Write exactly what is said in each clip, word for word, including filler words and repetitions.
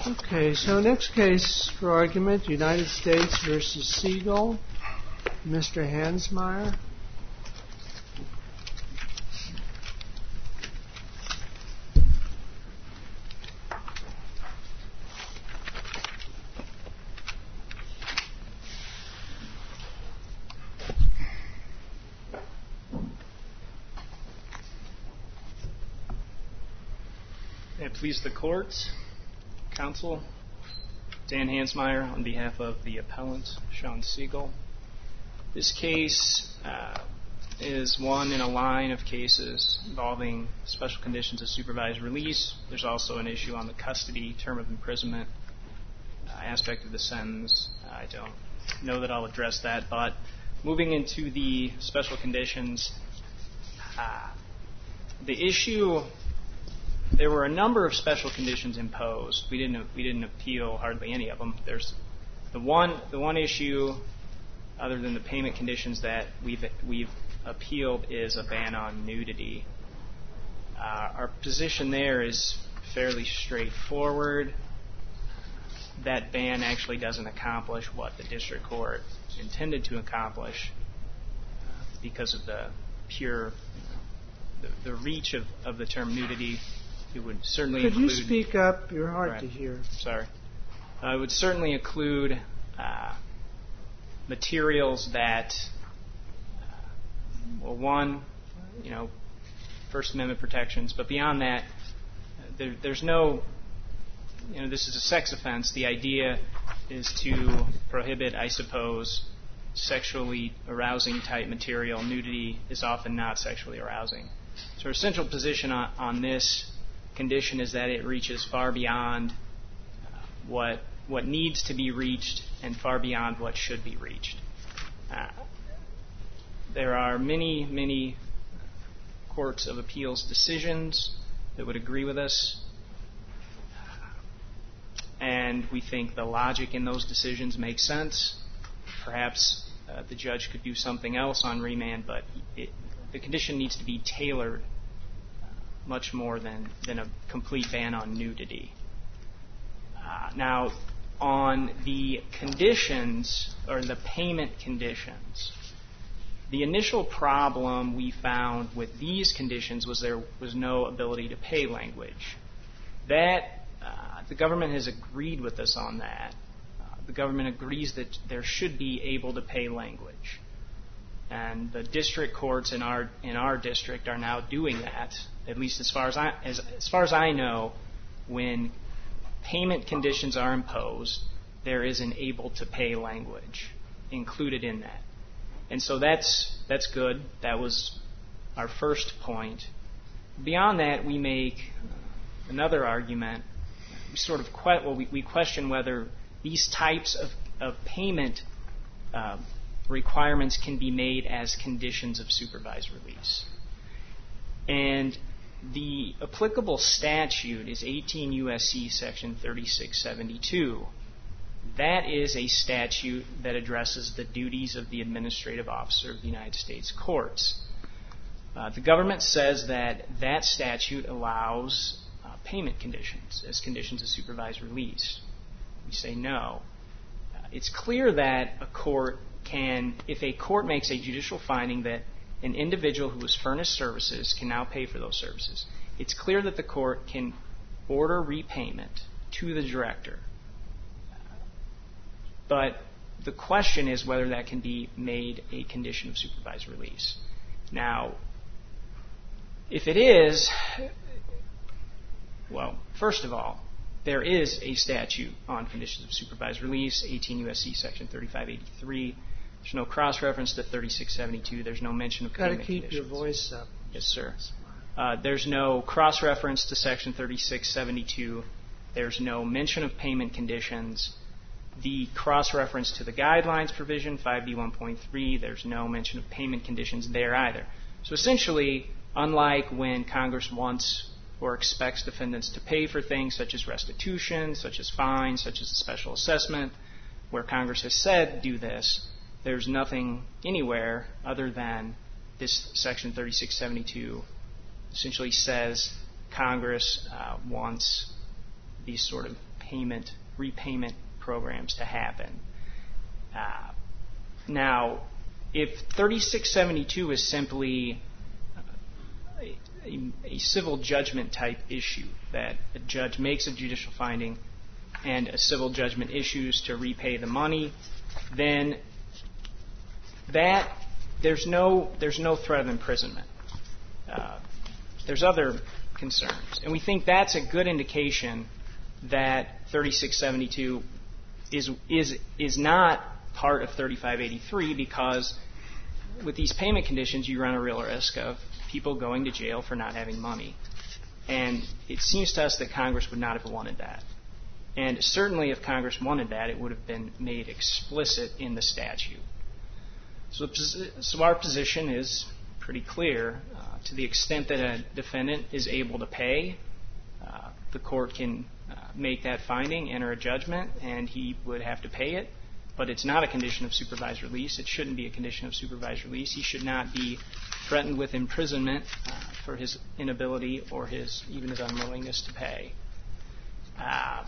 Okay, so next case for argument, United States versus Siegel. Mister Hansmeier. May it please the court, counsel, Dan Hansmeier on behalf of the appellant, Sean Siegel. This case uh, is one in a line of cases involving special conditions of supervised release. There's also an issue on the custody term of imprisonment uh, aspect of the sentence. I don't know that I'll address that, but moving into the special conditions, uh, the issue, there were a number of special conditions imposed. We didn't we didn't appeal hardly any of them. There's the one the one issue, other than the payment conditions, that we've we've appealed is a ban on nudity. Uh, our position there is fairly straightforward. That ban actually doesn't accomplish what the district court intended to accomplish uh, because of the pure the, the reach of, of the term nudity. It would certainly Could include... you speak up? You're hard right. to hear. Sorry. Uh, it would certainly include uh, materials that, uh, well, one, you know, First Amendment protections, but beyond that, there, there's no, you know, this is a sex offense. The idea is to prohibit, I suppose, sexually arousing type material. Nudity is often not sexually arousing. So our central position on, on this condition is that it reaches far beyond uh, what what needs to be reached and far beyond what should be reached. Uh, there are many, many courts of appeals decisions that would agree with us, and we think the logic in those decisions makes sense. Perhaps uh, the judge could do something else on remand, but it, the condition needs to be tailored much more than, than a complete ban on nudity. Uh, now, on the conditions, or the payment conditions, the initial problem we found with these conditions was there was no ability to pay language. That, uh, the government has agreed with us on that. Uh, the government agrees that there should be able to pay language. And the district courts in our in our district are now doing that. At least as far as I as, as far as I know, when payment conditions are imposed, there is an able to pay language included in that. And so that's that's good. That was our first point. Beyond that, we make another argument. We sort of que- well, we, we question whether these types of, of payment uh, requirements can be made as conditions of supervised release. And the applicable statute is eighteen U S C section thirty-six seventy-two. That is a statute that addresses the duties of the administrative officer of the United States courts. Uh, the government says that that statute allows uh, payment conditions as conditions of supervised release. We say no. Uh, it's clear that a court can, if a court makes a judicial finding that an individual who was furnished services can now pay for those services, it's clear that the court can order repayment to the director. But the question is whether that can be made a condition of supervised release. Now, if it is, well, first of all, there is a statute on conditions of supervised release, eighteen U S C section thirty-five eighty-three. There's no cross-reference to thirty-six seventy-two. There's no mention of payment conditions. Got to keep your voice up. Yes, sir. Uh, there's no cross-reference to section thirty-six seventy-two. There's no mention of payment conditions. The cross-reference to the guidelines provision, five D one point three, there's no mention of payment conditions there either. So essentially, unlike when Congress wants or expects defendants to pay for things such as restitution, such as fines, such as a special assessment, where Congress has said do this, there's nothing anywhere other than this section thirty-six seventy-two essentially says Congress uh, wants these sort of payment, repayment programs to happen. Uh, now, if thirty-six seventy-two is simply a, a, a civil judgment type issue, that a judge makes a judicial finding and a civil judgment issues to repay the money, then that there's no there's no threat of imprisonment. Uh, there's other concerns, and we think that's a good indication that thirty-six seventy-two is is is not part of thirty-five eighty-three, because with these payment conditions you run a real risk of people going to jail for not having money, and it seems to us that Congress would not have wanted that. And certainly if Congress wanted that, it would have been made explicit in the statute. So, so our position is pretty clear. Uh, to the extent that a defendant is able to pay, uh, the court can uh, make that finding, enter a judgment, and he would have to pay it. But it's not a condition of supervised release. It shouldn't be a condition of supervised release. He should not be threatened with imprisonment uh, for his inability or his even his unwillingness to pay. Uh,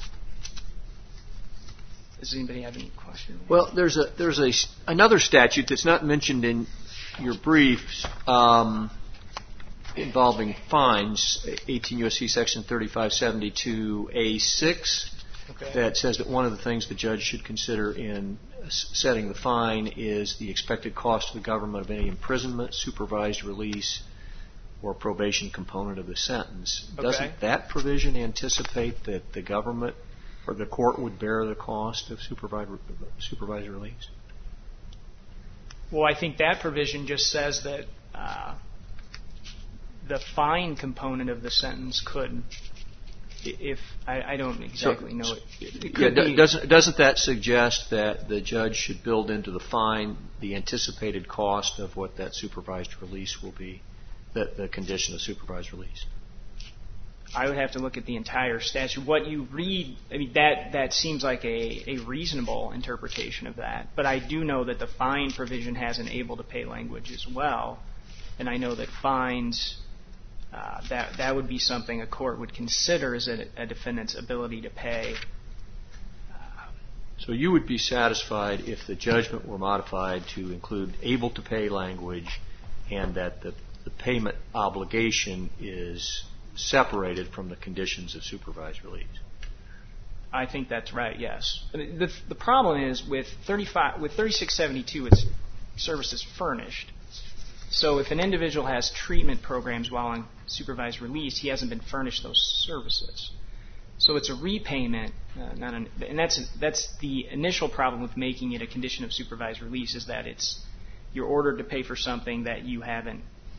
Does anybody have any questions? Well, there's a there's a another statute that's not mentioned in your briefs um, involving fines, eighteen U S C Section thirty-five seventy-two A six, okay, that says that one of the things the judge should consider in setting the fine is the expected cost to the government of any imprisonment, supervised release, or probation component of the sentence. Okay. Doesn't that provision anticipate that the government or the court would bear the cost of supervised, supervised release? Well, I think that provision just says that uh, the fine component of the sentence could, if I, I don't exactly so, know it. it, it could yeah, be, doesn't doesn't that suggest that the judge should build into the fine the anticipated cost of what that supervised release will be, the, the condition of supervised release? I would have to look at the entire statute. What you read, I mean, that, that seems like a, a reasonable interpretation of that. But I do know that the fine provision has an able-to-pay language as well. And I know that fines, uh, that, that would be something a court would consider as a, a defendant's ability to pay. Uh, so you would be satisfied if the judgment were modified to include able-to-pay language and that the, the payment obligation is separated from the conditions of supervised release? I think that's right, yes. I mean, the, the problem is with thirty-five, with thirty-six seventy-two, it's services furnished. So if an individual has treatment programs while on supervised release, he hasn't been furnished those services. So it's a repayment, uh, not an, and that's that's the initial problem with making it a condition of supervised release, is that it's you're ordered to pay for something that you haven't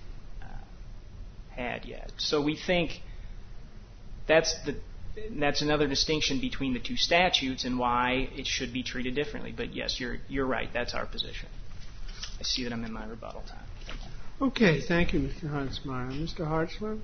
had yet. So we think that's the that's another distinction between the two statutes and why it should be treated differently. But yes, you're you're right. That's our position. I see that I'm in my rebuttal time. Thank you. Okay, thank you, Mister Huntsmeyer. Mister Hartzler?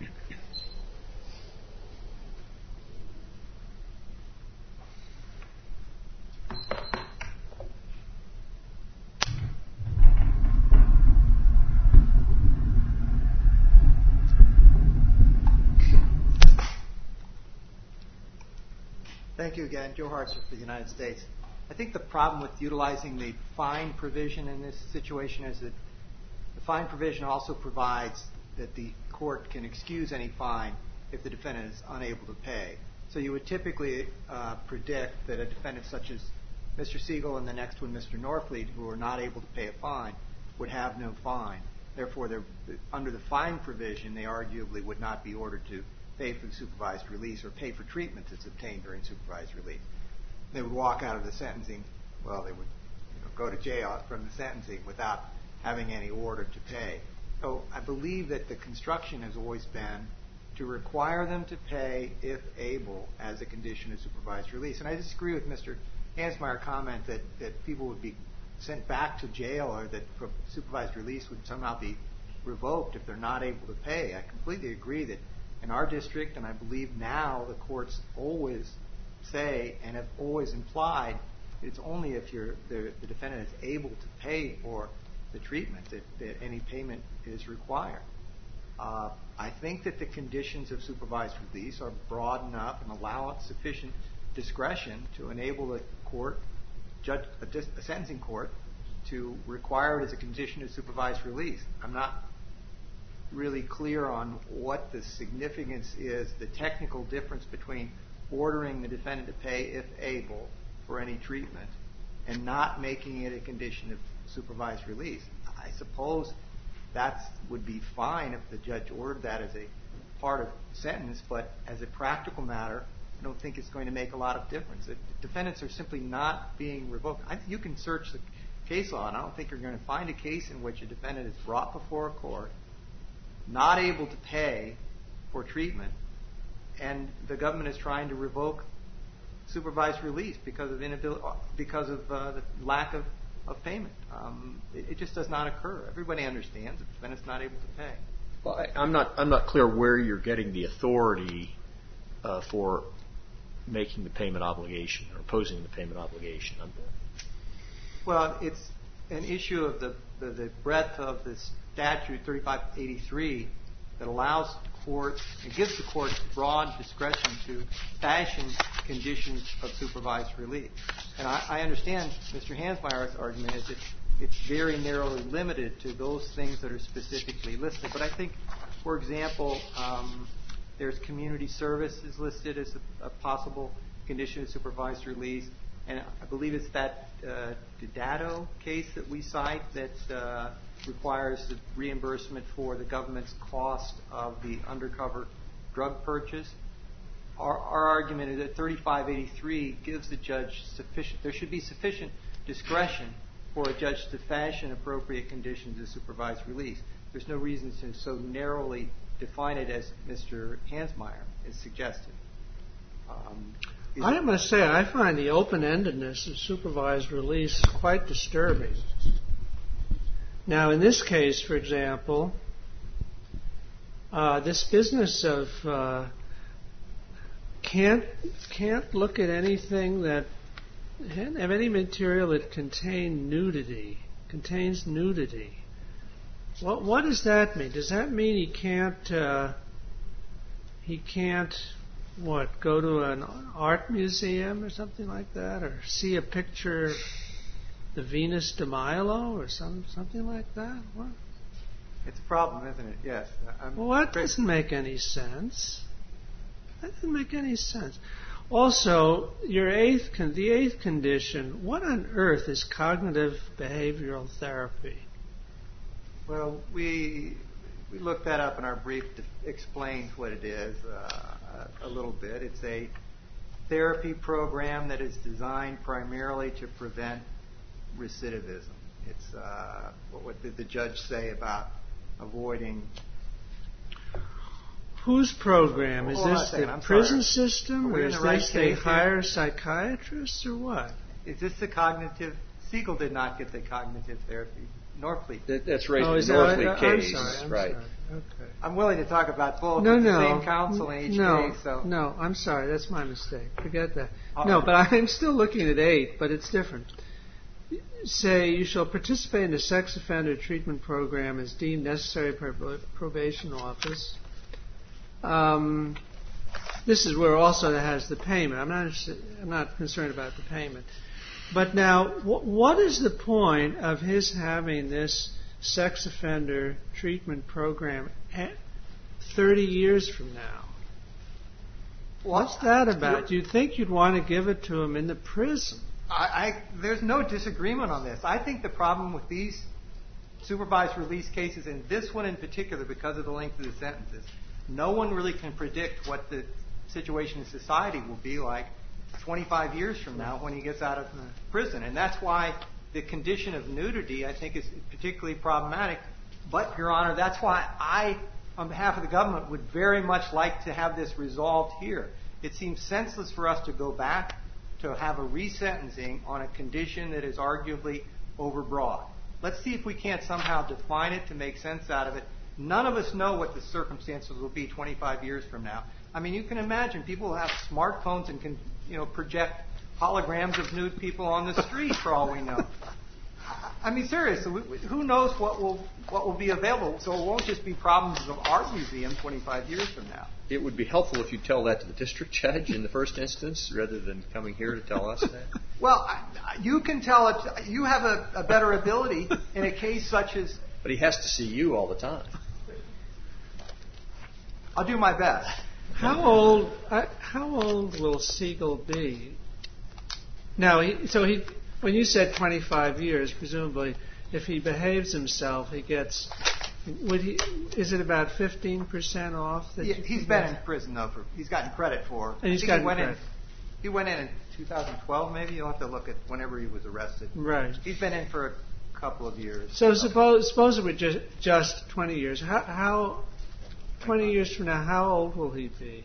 Thank you again. Joe Hartzler for the United States. I think the problem with utilizing the fine provision in this situation is that the fine provision also provides that the court can excuse any fine if the defendant is unable to pay. So you would typically uh, predict that a defendant such as Mister Siegel and the next one, Mister Norfleet, who are not able to pay a fine, would have no fine. Therefore, under the fine provision, they arguably would not be ordered to pay for the supervised release or pay for treatment that's obtained during supervised release. They would walk out of the sentencing, well, they would you know, go to jail from the sentencing without having any order to pay. So I believe that the construction has always been to require them to pay if able as a condition of supervised release. And I disagree with Mister Hansmeyer's comment that, that people would be sent back to jail or that supervised release would somehow be revoked if they're not able to pay. I completely agree that in our district, and I believe now the courts always say and have always implied it's only if you're, the, the defendant is able to pay for the treatment that, that any payment is required. Uh, I think that the conditions of supervised release are broad enough and allow sufficient discretion to enable the court, judge, a, dis, a sentencing court, to require it as a condition of supervised release. I'm not really clear on what the significance is, the technical difference between ordering the defendant to pay, if able, for any treatment, and not making it a condition of supervised release. I suppose that would be fine if the judge ordered that as a part of the sentence, but as a practical matter, I don't think it's going to make a lot of difference. The defendants are simply not being revoked. I, you can search the case law, and I don't think you're going to find a case in which a defendant is brought before a court, not able to pay for treatment, and the government is trying to revoke supervised release because of inability, because of uh, the lack of, of payment. Um, it, it just does not occur. Everybody understands the defendant's not able to pay. Well, I, I'm not. I'm not clear where you're getting the authority uh, for making the payment obligation or imposing the payment obligation. I'm, Well, it's an issue of the, the, the breadth of the statute thirty-five eighty-three that allows the court, it gives the court broad discretion to fashion conditions of supervised release. And I, I understand Mister Hansmeier's argument is that it's very narrowly limited to those things that are specifically listed. But I think, for example, um, there's community service is listed as a, a possible condition of supervised release. And I believe it's that uh, Didato case that we cite that uh, requires the reimbursement for the government's cost of the undercover drug purchase. Our, our argument is that thirty-five eighty-three gives the judge sufficient, there should be sufficient discretion for a judge to fashion appropriate conditions of supervised release. There's no reason to so narrowly define it as Mister Hansmeier is suggesting. Um, I must say, I find the open-endedness of supervised release quite disturbing. Now, in this case, for example, uh, this business of uh, can't can't look at anything that have any material that contain nudity, contains nudity. What what does that mean? Does that mean he can't uh, he can't what go to an art museum or something like that, or see a picture of the Venus de Milo or some something like that? What? It's a problem, isn't it? Yes. I'm well, that doesn't make any sense. That doesn't make any sense. Also, your eighth con- the eighth condition. What on earth is cognitive behavioral therapy? Well, we we looked that up in our brief to explain what it is uh, a little bit. It's a therapy program that is designed primarily to prevent recidivism. It's uh, what, what did the judge say about avoiding? Whose program? Is Hold this the I'm prison sorry. system, or in is the right this they case hire here? psychiatrists, or what? Is this the cognitive? Siegel did not get the cognitive therapy. Norfleet. that, that's raised Oh, in is the that- Norfleet I- I'm case, sorry, I'm right? sorry. Okay. I'm willing to talk about both. No, It's no, the same counsel in each no, case. So no. I'm sorry. That's my mistake. Forget that. All no, right. but I'm still looking at eight, but it's different. Say you shall participate in the sex offender treatment program as deemed necessary by probation office. Um, this is where also it has the payment. I'm not. interested- I'm not concerned about the payment. But now, wh- what is the point of his having this sex offender treatment program at thirty years from now? What's that about? You'd think you'd want to give it to him in the prison. I, I, there's no disagreement on this. I think the problem with these supervised release cases, and this one in particular because of the length of the sentences, no one really can predict what the situation in society will be like twenty-five years from now when he gets out of prison. And that's why the condition of nudity, I think, is particularly problematic. But, Your Honor, that's why I, on behalf of the government, would very much like to have this resolved here. It seems senseless for us to go back to have a resentencing on a condition that is arguably overbroad. Let's see if we can't somehow define it to make sense out of it. None of us know what the circumstances will be twenty-five years from now. I mean, you can imagine people have smartphones and can, you know, project holograms of nude people on the street for all we know. I mean, seriously, who knows what will what will be available? So it won't just be problems of art museum twenty-five years from now. It would be helpful if you tell that to the district judge in the first instance, rather than coming here to tell us that. Well, I, you can tell it. You have a, a better ability in a case such as. But he has to see you all the time. I'll do my best. How old? Uh, how old will Siegel be? Now, he, so he. When you said twenty-five years, presumably, if he behaves himself, he gets. Would he? Is it about fifteen percent off? That yeah, he's been in prison though. For, he's gotten credit for. And he's I think gotten he went credit. in. He went in in two thousand twelve, maybe. You'll have to look at whenever he was arrested. Right. He's been in for a couple of years. So suppose suppose it were just just twenty years. How, how twenty years from now, how old will he be?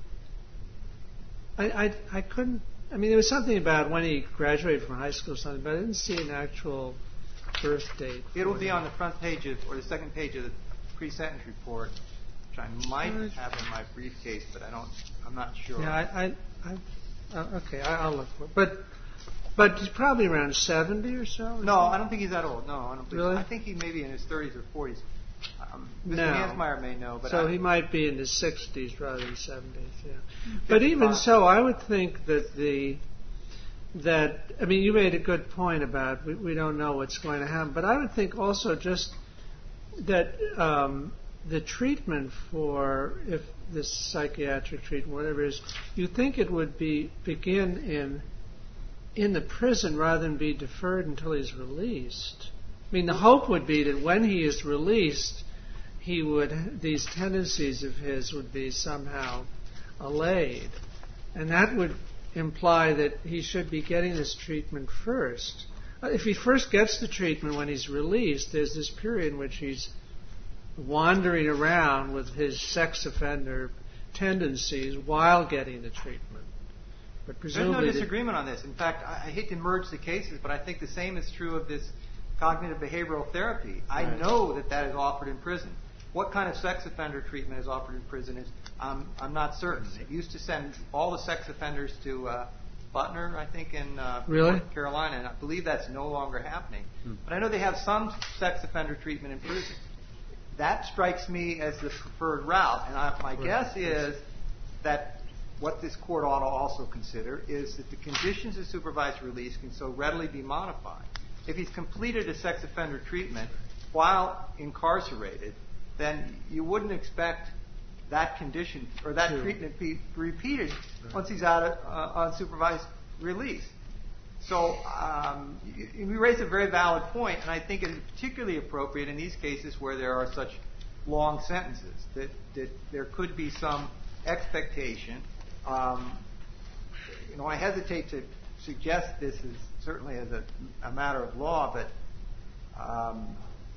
I I I couldn't. I mean, there was something about when he graduated from high school or something, but I didn't see an actual birth date. It'll be on the front page of, or the second page of the pre-sentence report, which I might have in my briefcase, but I don't. I'm not sure. Yeah, I, I, I uh, okay, I, I'll look for it. But, but he's probably around seventy or so. No, I don't think he's that old. No, I don't think. Really? I think he may be in his thirties or forties. Um, Mister No. Hansmeyer may know, but so I, he might be in his sixties rather than seventies. Yeah. fifty-five. But even so, I would think that the that I mean, you made a good point about we, we don't know what's going to happen. But I would think also just that um, the treatment for if this psychiatric treatment, whatever it is, you think it would be begin in in the prison rather than be deferred until he's released. I mean, the hope would be that when he is released, he would these tendencies of his would be somehow allayed, and that would imply that he should be getting this treatment first. If he first gets the treatment when he's released, there's this period in which he's wandering around with his sex offender tendencies while getting the treatment. But there's presumably no disagreement on this. In fact, I, I hate to merge the cases, but I think the same is true of this cognitive behavioral therapy. I Right. know that that is offered in prison. What kind of sex offender treatment is offered in prison is um, I'm not certain. It used to send all the sex offenders to uh, Butner, I think, in uh, Really? North Carolina, and I believe that's no longer happening. Hmm. But I know they have some sex offender treatment in prison. That strikes me as the preferred route, and I, my Right. guess is that what this court ought to also consider is that the conditions of supervised release can so readily be modified. If he's completed a sex offender treatment while incarcerated, then you wouldn't expect that condition or that True. treatment be repeated once he's out of, uh, on supervised release. So um, you, you raise a very valid point, and I think it is particularly appropriate in these cases where there are such long sentences that, that there could be some expectation. Um, you know, I hesitate to suggest this is certainly as a, a matter of law, but um,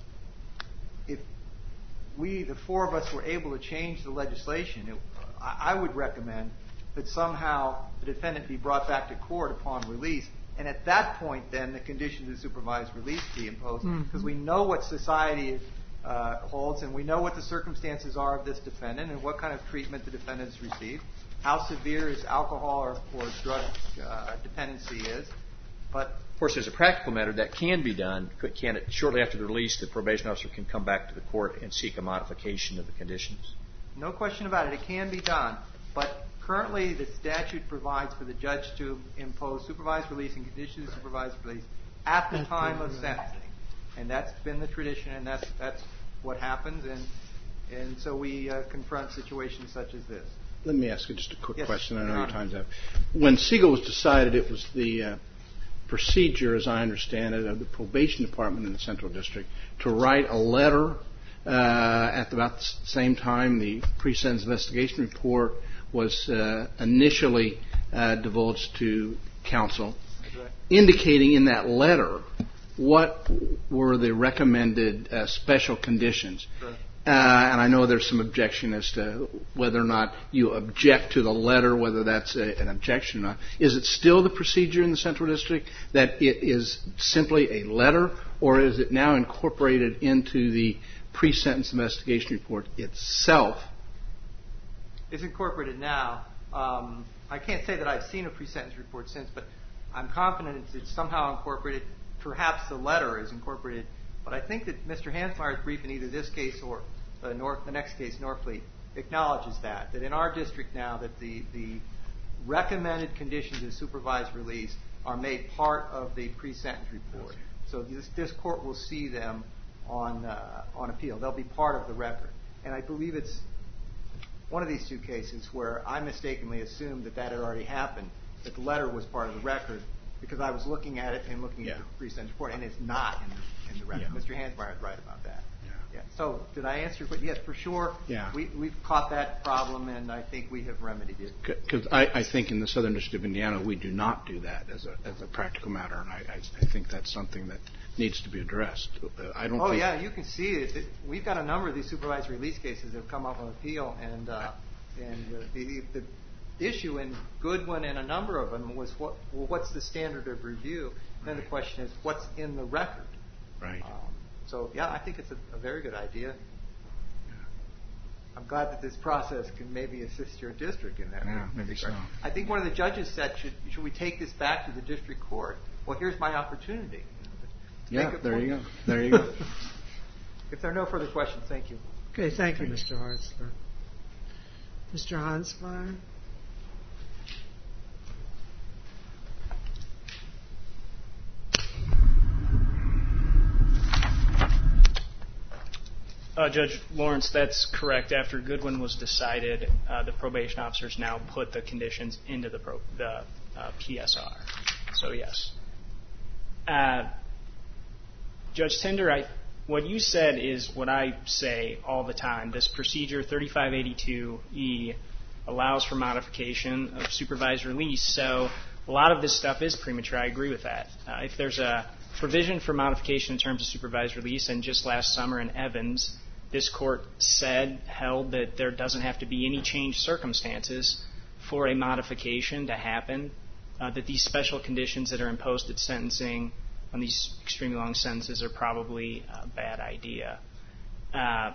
if we, the four of us, were able to change the legislation, it, I, I would recommend that somehow the defendant be brought back to court upon release, and at that point, then the conditions of supervised release be imposed, because Mhm. we know what society uh, holds, and we know what the circumstances are of this defendant, and what kind of treatment the defendant has received, how severe his alcohol or, or drug uh, dependency is. But Of course, as a practical matter, that can be done. Could- Can it, shortly after the release, the probation officer can come back to the court and seek a modification of the conditions? no question about it, it can be done. But currently, the statute provides for the judge to impose supervised release and conditions of supervised release at the At the time of release. sentencing, and that's been the tradition, and that's that's what happens. And and so we uh, confront situations such as this. Let me ask you just a quick Yes, question. I know Your your Honor. time's up. When Siegel was decided, it was the uh, procedure, as I understand it, of the probation department in the Central District to write a letter uh, at about the same time the pre-sentence investigation report was uh, initially uh, divulged to counsel, That's right. indicating in that letter what were the recommended uh, special conditions. Sure. Uh, and I know there's some objection as to whether or not you object to the letter, whether that's a, an objection or not. Is it still the procedure in the Central District that it is simply a letter, or is it now incorporated into the pre-sentence investigation report itself? It's incorporated now. Um, I can't say that I've seen a pre-sentence report since, but I'm confident it's, it's somehow incorporated. perhaps the letter is incorporated. But I think that Mister Hansmeier's brief in either this case or the, North, the next case, Norfleet, acknowledges that, that in our district now that the, the recommended conditions of supervised release are made part of the pre-sentence report. So this, this court will see them on, uh, on appeal. They'll be part of the record. And I believe it's one of these two cases where I mistakenly assumed that that had already happened, that the letter was part of the record, because I was looking at it and looking yeah. at the pre-sentence report, and it's not in the, in the record. Yeah. Mister Hansmeier is right about that. Yeah. Yeah. So did I answer your question? Yes, for sure. Yeah. We, we've caught that problem, and I think we have remedied it. Because I, I think in the Southern District of Indiana, we do not do that as a, as a practical matter, and I, I, I think that's something that needs to be addressed. Uh, I don't oh, think yeah, you can see it. it. We've got a number of these supervised release cases that have come up on appeal, and, uh, and uh, the, the issue in Goodwin and a number of them was what, well, what's the standard of review? Then the question is, what's in the record? Right. Um, so, yeah, I think it's a, a very good idea. Yeah. I'm glad that this process can maybe assist your district in that. Yeah, maybe so. I think one of the judges said, should, should we take this back to the district court? Well, here's my opportunity. Yeah, there point. you go. There you go. If there are no further questions, thank you. Okay, thank you, Mister Hartzler. Mister Hansmeier? Uh, Judge Lawrence, that's correct. After Goodwin was decided, uh, the probation officers now put the conditions into the, pro- the uh, P S R. So, yes. Uh, Judge Tinder, I, what you said is what I say all the time. This procedure, thirty-five eighty-two E, allows for modification of supervised release. So a lot of this stuff is premature. I agree with that. Uh, if there's a provision for modification in terms of supervised release, and just last summer in Evans, this court said, held that there doesn't have to be any changed circumstances for a modification to happen, uh, that these special conditions that are imposed at sentencing on these extremely long sentences are probably a bad idea. Uh,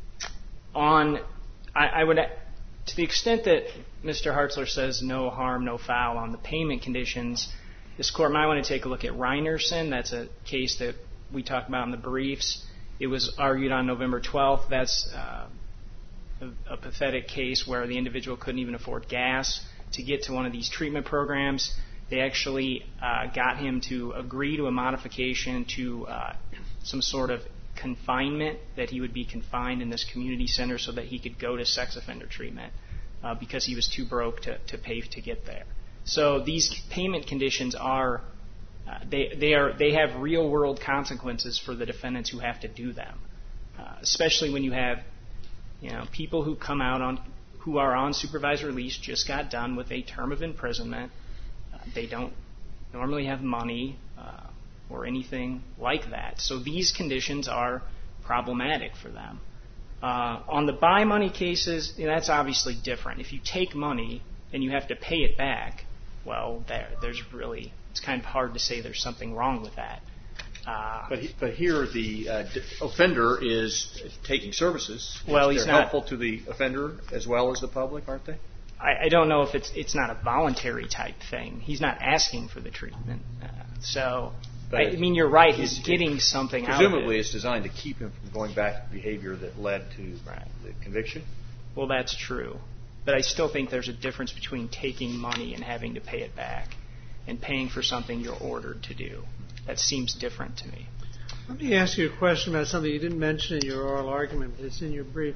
on, I, I would, to the extent that Mister Hartzler says no harm, no foul on the payment conditions, this court might want to take a look at Reinerson. That's a case that we talked about in the briefs. It was argued on November twelfth. That's uh, a, a pathetic case where the individual couldn't even afford gas to get to one of these treatment programs. They actually uh, got him to agree to a modification to uh, some sort of confinement, that he would be confined in this community center so that he could go to sex offender treatment uh, because he was too broke to, to pay to get there. So these payment conditions are uh, they they are they have real world consequences for the defendants who have to do them, uh, especially when you have you know people who come out on who are on supervised release, just got done with a term of imprisonment. Uh, they don't normally have money uh, or anything like that. So these conditions are problematic for them. Uh, on the buy money cases, you know, that's obviously different. If you take money and you have to pay it back, well, there, there's really, it's kind of hard to say there's something wrong with that. Uh, but he, but here the uh, d- offender is taking services. Well, he's They're not helpful to the offender as well as the public, aren't they? I, I don't know if it's it's not a voluntary type thing. He's not asking for the treatment. Uh, so, I, I mean, you're right. He's getting something out of it. Presumably, it's designed to keep him from going back to behavior that led to right. the conviction. Well, that's true. But I still think there's a difference between taking money and having to pay it back and paying for something you're ordered to do. That seems different to me. Let me ask you a question about something you didn't mention in your oral argument, but it's in your brief,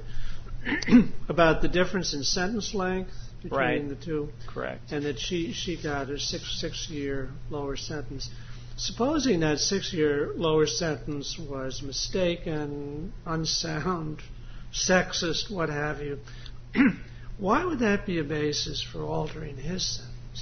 about the difference in sentence length between right. the two. Correct. And that she, she got a six, six-year lower sentence. Supposing that six-year lower sentence was mistaken, unsound, sexist, what have you, why would that be a basis for altering his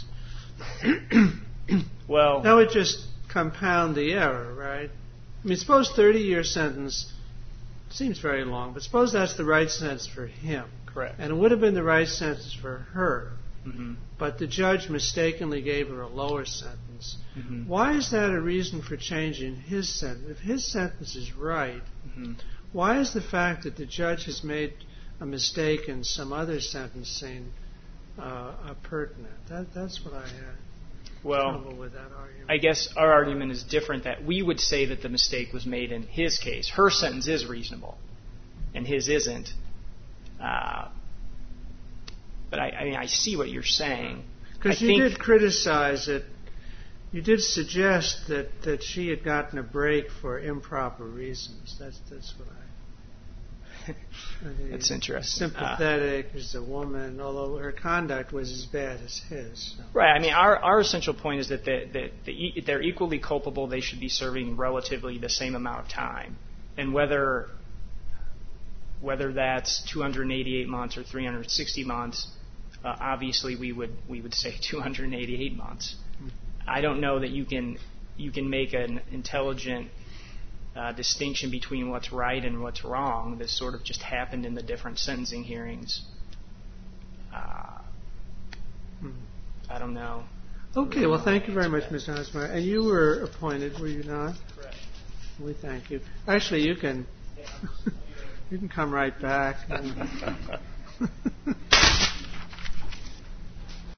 sentence? Well, that would just compound the error, right? I mean, suppose thirty-year sentence seems very long, but suppose that's the right sentence for him. Correct. And it would have been the right sentence for her. Mm-hmm. But the judge mistakenly gave her a lower sentence. Mm-hmm. Why is that a reason for changing his sentence? If his sentence is right, mm-hmm. why is the fact that the judge has made a mistake in some other sentencing uh, pertinent? That, that's what I had. Well, trouble with that argument. I guess our argument is different, that we would say that the mistake was made in his case. Her sentence is reasonable, and his isn't. Uh, but I, I mean, I see what you're saying. Because you think, did criticize it. You did suggest that, that she had gotten a break for improper reasons. That's that's what I. I mean, that's interesting. Sympathetic uh, as a woman, although her conduct was as bad as his. So. Right. I mean, our our essential point is that the, the, the, they're equally culpable. They should be serving relatively the same amount of time, and whether whether that's two hundred eighty-eight months or three hundred sixty months, uh, obviously we would we would say two hundred eighty-eight months. I don't know that you can you can make an intelligent uh, distinction between what's right and what's wrong. This sort of just happened in the different sentencing hearings. Uh, I don't know. Okay, well, thank you very much, Mister Hansmeyer. And you were appointed, were you not? Correct. We thank you. Actually, you can you can come right back.